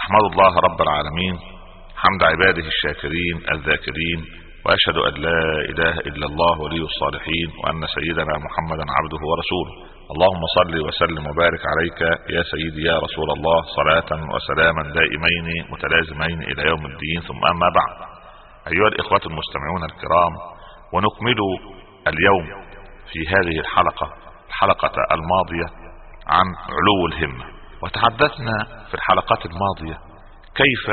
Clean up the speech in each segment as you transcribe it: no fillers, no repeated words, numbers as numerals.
أحمد الله رب العالمين حمد عباده الشاكرين الذاكرين، وأشهد أن لا إله إلا الله ولي الصالحين، وأن سيدنا محمدا عبده ورسوله. اللهم صل وسلم وبارك عليك يا سيدي يا رسول الله، صلاة وسلاما دائمين متلازمين إلى يوم الدين. ثم أما بعد، أيها الإخوة المستمعون الكرام، ونكمل اليوم في هذه الحلقة الماضية عن علو الهمة. وتحدثنا في الحلقات الماضية كيف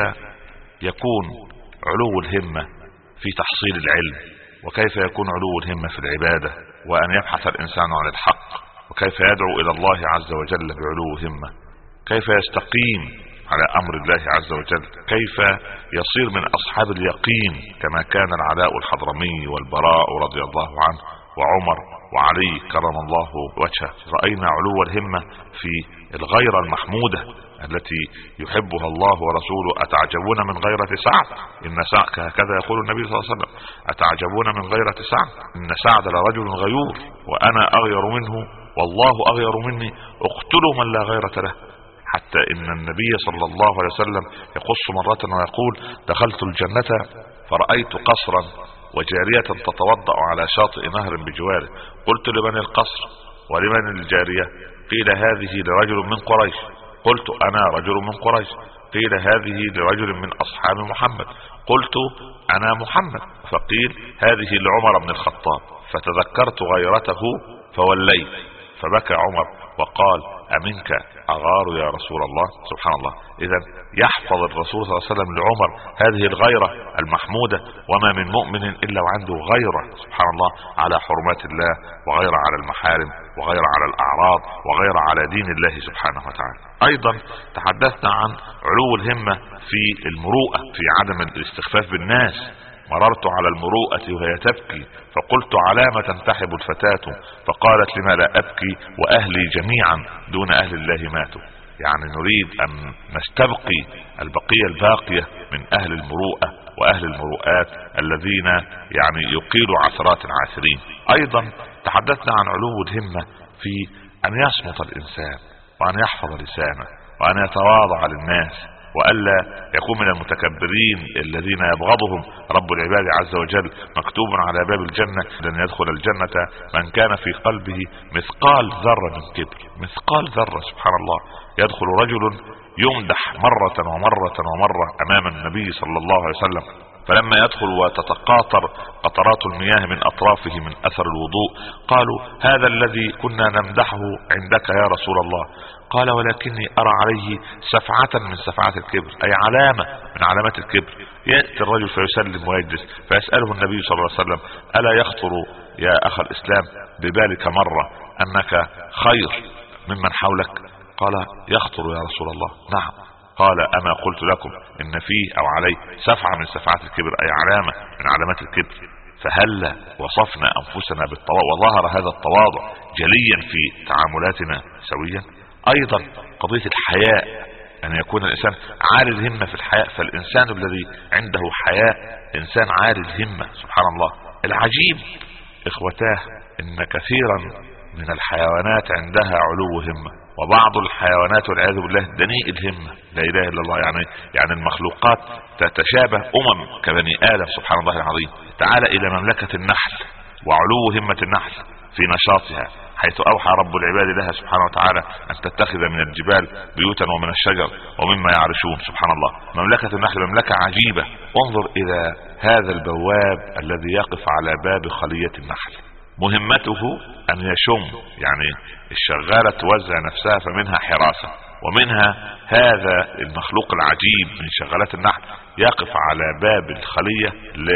يكون علو الهمة في تحصيل العلم، وكيف يكون علو الهمة في العبادة، وأن يبحث الإنسان عن الحق، وكيف يدعو إلى الله عز وجل بعلو همة، كيف يستقيم على أمر الله عز وجل، كيف يصير من أصحاب اليقين كما كان العلاء الحضرمي والبراء رضي الله عنه وعمر وعلي كرم الله وجهه. رأينا علو الهمة في الغيرة المحمودة التي يحبها الله ورسوله. أتعجبون من غيرة سعد إن سعد، هكذا يقول النبي صلى الله عليه وسلم، أتعجبون من غيرة سعد إن سعد لرجل غيور وأنا أغير منه والله أغير مني، اقتلوا من لا غيرة له. حتى إن النبي صلى الله عليه وسلم يقص مرة ويقول: دخلت الجنة فرأيت قصرا وجارية تتوضأ على شاطئ نهر بجواره، قلت لمن القصر ولمن الجارية؟ قيل هذه لرجل من قريش، قلت أنا رجل من قريش. قيل هذه لرجل من أصحاب محمد، قلت أنا محمد. فقيل هذه لعمر بن الخطاب، فتذكرت غيرته فوليت، فبكى عمر وقال: أمنك أغار يا رسول الله؟ سبحان الله. إذا يحفظ الرسول صلى الله عليه وسلم لعمر هذه الغيرة المحمودة، وما من مؤمن إلا وعنده غيرة سبحان الله على حرمات الله، وغيرة على المحارم، وغيرة على الأعراض، وغيرة على دين الله سبحانه وتعالى. أيضا تحدثنا عن علو الهمة في المروءة، في عدم الاستخفاف بالناس. مررت على المروءة وهي تبكي فقلت: على ما تنتحب الفتاة؟ فقالت: لما لا أبكي وأهلي جميعا دون أهل الله ماتوا. يعني نريد أن نستبقي البقية الباقية من أهل المروءة وأهل المروءات الذين يعني يقيلوا عثرات العاثرين. أيضا تحدثنا عن علو الهمة في أن يصمت الإنسان، وأن يحفظ لسانه، وأن يتواضع للناس، وألا يكون من المتكبرين الذين يبغضهم رب العباد عز وجل. مكتوب على باب الجنة: لن يدخل الجنة من كان في قلبه مثقال ذرة من كبر. مثقال ذرة سبحان الله. يدخل رجل يمدح مرة ومرة ومرة أمام النبي صلى الله عليه وسلم، فلما يدخل وتتقاطر قطرات المياه من أطرافه من أثر الوضوء قالوا: هذا الذي كنا نمدحه عندك يا رسول الله. قال: ولكني أرى عليه سفعة من سفعات الكبر، أي علامة من علامات الكبر. يأتي الرجل فيسلم ويجلس، فيسأله النبي صلى الله عليه وسلم: ألا يخطر يا أخ الإسلام ببالك مرة أنك خير ممن حولك؟ قال: يخطر يا رسول الله. نعم. قال: أما قلت لكم إن فيه أو عليه سفعة من سفعات الكبر، أي علامة من علامات الكبر؟ فهل وصفنا أنفسنا بالتواضع وظهر هذا التواضع جليا في تعاملاتنا سويا؟ أيضا قضية الحياء، أن يكون الإنسان عالي الهمة في الحياء. فالإنسان الذي عنده حياء إنسان عالي الهمة سبحان الله. العجيب إخوتاه إن كثيرا من الحيوانات عندها علو همة، وبعض الحيوانات والعياذ بالله دنيء الهمة، لا إله إلا الله. يعني المخلوقات تتشابه كبني آدم سبحان الله العظيم. تعال إلى مملكة النحل وعلو همة النحل في نشاطها، حيث أوحى رب العباد لها سبحانه وتعالى أن تتخذ من الجبال بيوتا ومن الشجر ومما يعرشون. سبحان الله. مملكة النحل مملكة عجيبة. انظر إلى هذا البواب الذي يقف على باب خلية النحل، مهمته أن يشم، يعني الشغالة توزع نفسها فمنها حراسة، ومنها هذا المخلوق العجيب من شغالات النحل يقف على باب الخلية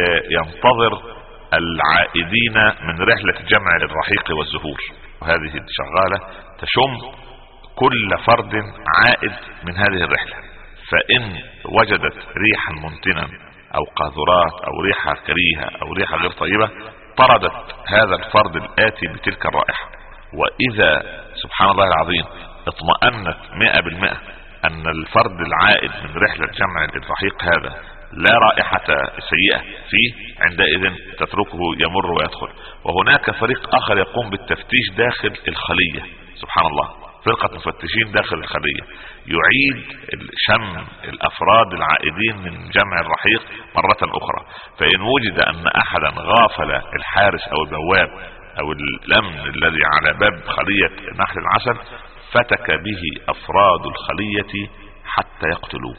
لينتظر العائدين من رحلة جمع الرحيق والزهور. وهذه الشغالة تشم كل فرد عائد من هذه الرحلة، فإن وجدت ريحا منتنا أو قاذورات أو ريحة كريهة أو ريحة غير طيبة طردت هذا الفرد الآتي بتلك الرائحة. وإذا سبحان الله العظيم اطمأنت 100% أن الفرد العائد من رحلة جمع الرحيق هذا لا رائحة سيئة فيه، عندئذ تتركه يمر ويدخل. وهناك فريق آخر يقوم بالتفتيش داخل الخلية سبحان الله، فرقة مفتشين داخل الخلية، يعيد شم الافراد العائدين من جمع الرحيق مرة اخرى. فان وجد ان احدا غافل الحارس او البواب او الامن الذي على باب خلية نحل العسل فتك به افراد الخلية حتى يقتلوه.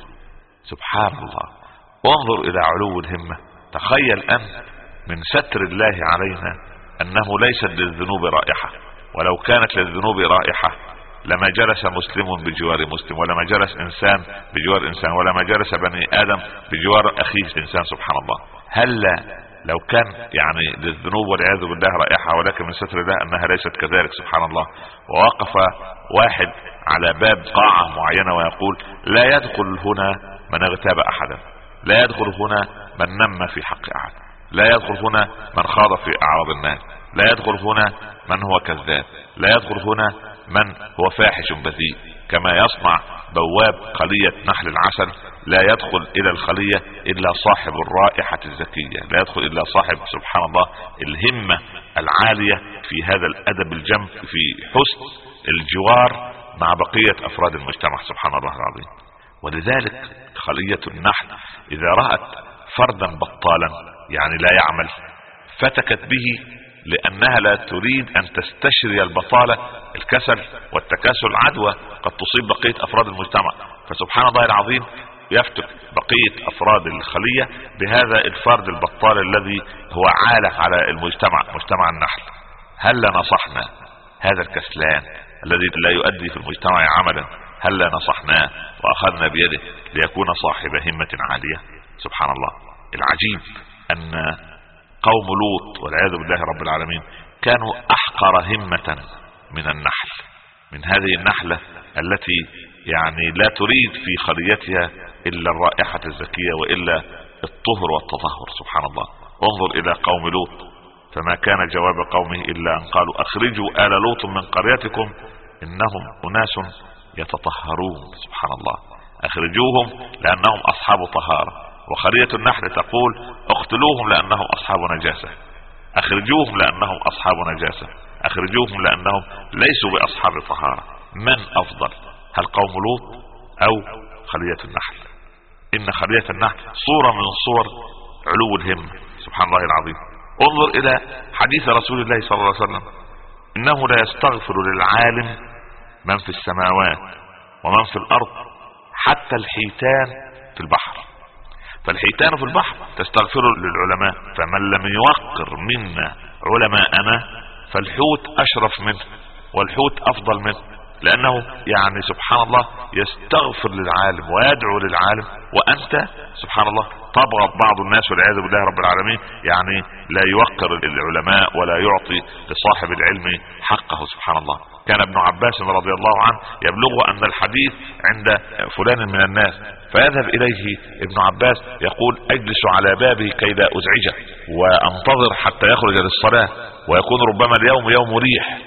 سبحان الله، انظر الى علو الهمة. تخيل ان من ستر الله علينا انه ليست للذنوب رائحة، ولو كانت للذنوب رائحة لما جلس مسلم بجوار مسلم، ولما جلس انسان بجوار انسان، ولما جلس بني ادم بجوار اخيه انسان. سبحان الله، هلا لو كان يعني للذنوب والعياذ بالله رائحة، ولكن من ستر الله انها ليست كذلك. سبحان الله. ووقف واحد على باب قاعة معينة ويقول: لا يدخل هنا من اغتاب احدا، لا يدخل هنا من نم في حق احد، لا يدخل هنا من خاض في اعراض الناس، لا يدخل هنا من هو كذاب، لا يدخل هنا من هو فاحش بذيء. كما يصنع بواب خلية نحل العسل، لا يدخل الى الخلية الا صاحب الرائحة الزكية، لا يدخل الا صاحب سبحان الله الهمة العالية في هذا الادب الجم، في حسن الجوار مع بقية افراد المجتمع. سبحان الله العظيم. ولذلك خلية النحل اذا رأت فردا بطالا يعني لا يعمل فتكت به، لانها لا تريد ان تستشري البطالة، الكسل والتكاسل عدوى قد تصيب بقية افراد المجتمع. فسبحان الله العظيم يفتك بقية افراد الخلية بهذا الفرد البطال الذي هو عالة على المجتمع، مجتمع النحل. هل نصحنا هذا الكسلان الذي لا يؤدي في المجتمع عملا؟ هل نصحناه واخذنا بيده ليكون صاحب همة عالية؟ سبحان الله. العجيب ان قوم لوط والعياذ بالله رب العالمين كانوا احقر همة من النحل، من هذه النحلة التي يعني لا تريد في خليتها الا الرائحة الزكية والا الطهر والتطهر. سبحان الله. انظر الى قوم لوط، فما كان جواب قومه الا ان قالوا: اخرجوا آل لوط من قريتكم انهم اناس يتطهرون. سبحان الله. اخرجوهم لانهم اصحاب طهارة. وخلية النحل تقول: اقتلوهم لانهم اصحاب نجاسة، اخرجوهم لانهم اصحاب نجاسة، اخرجوهم لانهم ليسوا باصحاب طهارة. من افضل، هل قوم لوط او خلية النحل؟ ان خلية النحل صورة من صور علو الهمة. سبحان الله العظيم. انظر الى حديث رسول الله صلى الله عليه وسلم: انه لا يستغفر للعالم من في السماوات ومن في الارض حتى الحيتان في البحر. فالحيتان في البحر تستغفر للعلماء، فمن لم يوقر منا علماءنا فالحوت اشرف منه والحوت افضل منه، لانه يعني سبحان الله يستغفر للعالم ويدعو للعالم، وانت سبحان الله تبغض بعض الناس والعياذ بالله رب العالمين يعني لا يوقر العلماء ولا يعطي لصاحب العلم حقه. سبحان الله. كان ابن عباس رضي الله عنه يبلغ ان الحديث عند فلان من الناس، فيذهب اليه ابن عباس يقول: اجلس على بابه كي لا ازعجه وانتظر حتى يخرج للصلاة، ويكون ربما اليوم يوم ريح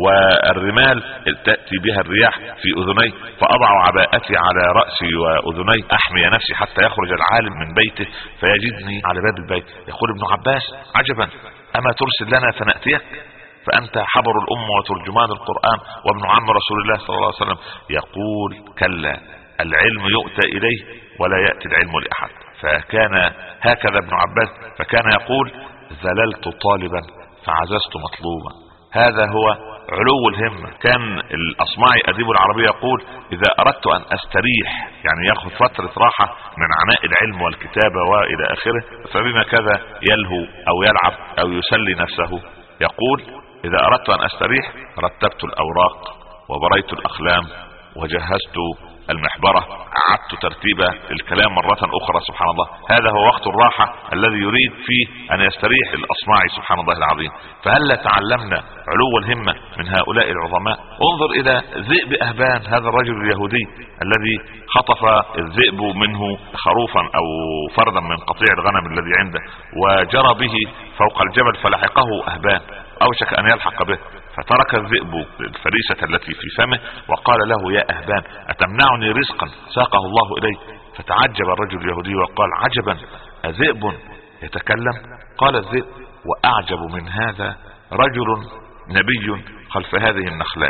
والرمال تأتي بها الرياح في اذني، فاضع عباءتي على رأسي واذني احمي نفسي حتى يخرج العالم من بيته فيجدني على باب البيت. يقول ابن عباس: عجبا، اما ترسل لنا فنأتيك؟ فانت حبر الامة وترجمان القرآن وابن عم رسول الله صلى الله عليه وسلم. يقول: كلا، العلم يؤتى اليه ولا يأتي العلم لاحد. فكان هكذا ابن عباس، فكان يقول: زللت طالبا فعززت مطلوبا. هذا هو علو الهمة. كان الأصمعي أديب العربية يقول: إذا أردت أن أستريح، يعني يأخذ فترة راحة من عناء العلم والكتابة وإلى آخره، فبما كذا يلهو أو يلعب أو يسلي نفسه. يقول: إذا أردت أن أستريح رتبت الأوراق وبريت الأقلام وجهزت المحبرة، أعدت ترتيب الكلام مرة أخرى. سبحان الله. هذا هو وقت الراحة الذي يريد فيه أن يستريح الأصمعي. سبحان الله العظيم. فهل تعلمنا علو الهمة من هؤلاء العظماء؟ انظر إلى ذئب أهبان، هذا الرجل اليهودي الذي خطف الذئب منه خروفا أو فردا من قطيع الغنم الذي عنده وجرى به فوق الجبل فلحقه أهبان، أوشك أن يلحق به، فترك الذئب الفريسة التي في فمه وقال له: يا أهبان، أتمنعني رزقا ساقه الله إلي؟ فتعجب الرجل اليهودي وقال: عجبا، أذئب يتكلم؟ قال الذئب: وأعجب من هذا رجل نبي خلف هذه النخلات.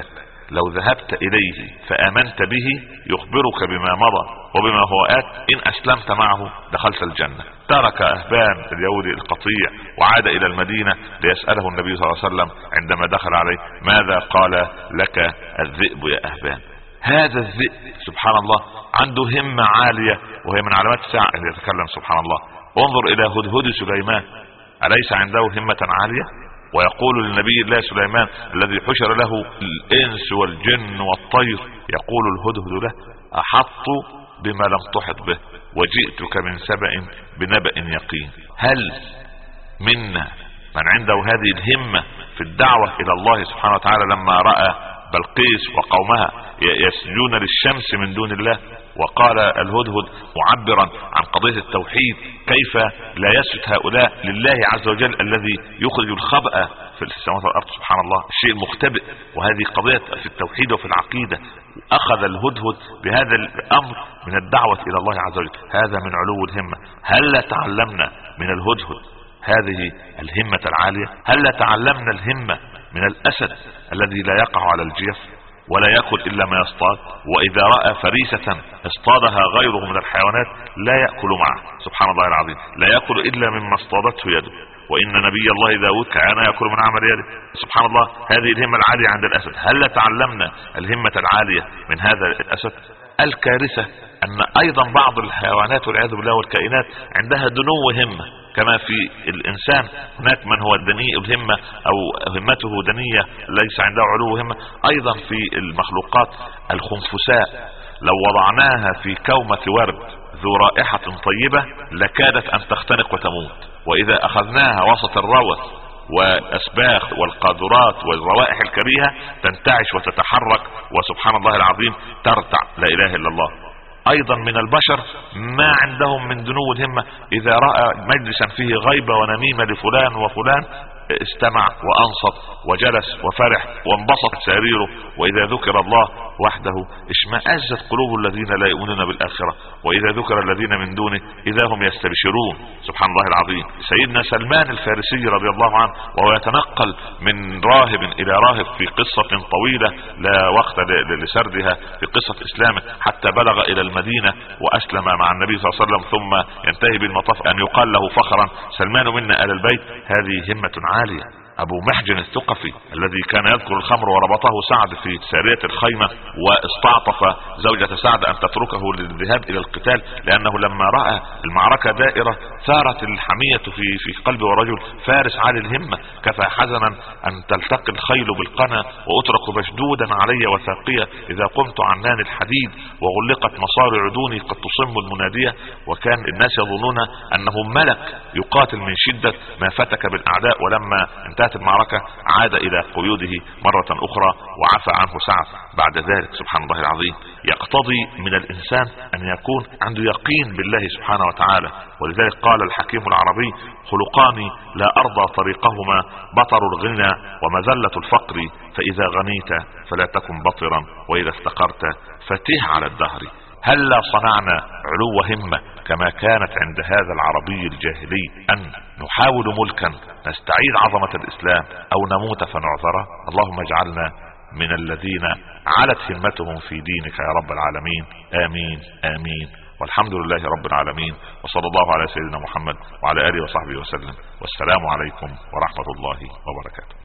لو ذهبت إليه فآمنت به يخبرك بما مضى وبما هو آت، إن أسلمت معه دخلت الجنة. ترك أهبان اليهودي القطيع وعاد إلى المدينة ليسأله النبي صلى الله عليه وسلم عندما دخل عليه: ماذا قال لك الذئب يا أهبان؟ هذا الذئب سبحان الله عنده همة عالية، وهي من علامات الساعة أن يتكلم سبحان الله. انظر إلى هدهد سليمان، أليس عنده همة عالية؟ ويقول للنبي الله سليمان الذي حشر له الإنس والجن والطير، يقول الهدهد له: أحط بما لم تحط به وجئتك من سبأ بنبأ يقين. هل منا من عنده هذه الهمة في الدعوة إلى الله سبحانه وتعالى لما رأى بلقيس وقومها يسجدون للشمس من دون الله؟ وقال الهدهد معبرا عن قضية التوحيد: كيف لا يسجد هؤلاء لله عز وجل الذي يخرج الخبأ في السماوات والأرض؟ سبحان الله، الشيء مختبئ. وهذه قضية في التوحيد وفي العقيدة. أخذ الهدهد بهذا الأمر من الدعوة إلى الله عز وجل. هذا من علو الهمة. هل تعلمنا من الهدهد هذه الهمة العالية؟ هل تعلمنا الهمة من الأسد الذي لا يقع على الجيف ولا يأكل إلا ما يصطاد، وإذا رأى فريسة اصطادها غيره من الحيوانات لا يأكل معه؟ سبحان الله العظيم، لا يأكل إلا مما اصطادته يده. وإن نبي الله داود كان يأكل من عمل يده. سبحان الله، هذه الهمة العالية عند الأسد. هل تعلمنا الهمة العالية من هذا الأسد؟ الكارثة أن أيضا بعض الحيوانات والعياذ بالله والكائنات عندها دنو همة، كما في الإنسان هناك من هو دنيء الهمة أو همته دنية ليس عنده علو همة. أيضا في المخلوقات الخنفساء لو وضعناها في كومة ورد ذو رائحة طيبة لكادت أن تختنق وتموت، وإذا أخذناها وسط الروث والأسباخ والقاذورات والروائح الكريهة تنتعش وتتحرك، وسبحان الله العظيم ترتع، لا إله إلا الله. أيضا من البشر ما عندهم من دنو الهمة، إذا رأى مجلسا فيه غيبة ونميمة لفلان وفلان استمع وأنصت وجلس وفرح وانبسط سريره، وإذا ذكر الله وحده اشمأزت قلوب الذين لا يؤمنون بالآخرة، وإذا ذكر الذين من دونه إذا هم يستبشرون. سبحان الله العظيم. سيدنا سلمان الفارسي رضي الله عنه وهو يتنقل من راهب إلى راهب في قصة طويلة لا وقت لسردها، في قصة إسلامه حتى بلغ إلى المدينة وأسلم مع النبي صلى الله عليه وسلم، ثم ينتهي بالمطاف أن يقال له فخرا: سلمان منا آل البيت. هذه همة عالية. أبو محجن الثقفي الذي كان يذكر الخمر وربطه سعد في سارية الخيمة واستعطف زوجة سعد أن تتركه للذهاب إلى القتال، لأنه لما رأى المعركة دائرة ثارت الحمية في قلب رجل فارس عالي الهمة: كفى حزنا أن تلتقي الخيل بالقنا وأترك مشدودا علي وثاقية إذا قمت عنان الحديد وغلقت مصارع عدوني قد تصم المنادية. وكان الناس يظنون أنه ملك يقاتل من شدة ما فتك بالأعداء، ولما انتهت المعركة عاد إلى قيوده مرة أخرى وعفى عنه سعد بعد ذلك. سبحان الله العظيم. يقتضي من الإنسان أن يكون عنده يقين بالله سبحانه وتعالى. ولذلك قال الحكيم العربي: خلقان لا أرضى طريقهما بطر الغنى ومذلة الفقر، فإذا غنيت فلا تكن بطرا وإذا افتقرت فتيه على الدهر. هلا صنعنا علو همة كما كانت عند هذا العربي الجاهلي أن نحاول ملكا نستعيد عظمة الإسلام أو نموت فنعذره؟ اللهم اجعلنا من الذين علت همتهم في دينك يا رب العالمين. آمين آمين. والحمد لله رب العالمين، وصلى الله على سيدنا محمد وعلى آله وصحبه وسلم، والسلام عليكم ورحمة الله وبركاته.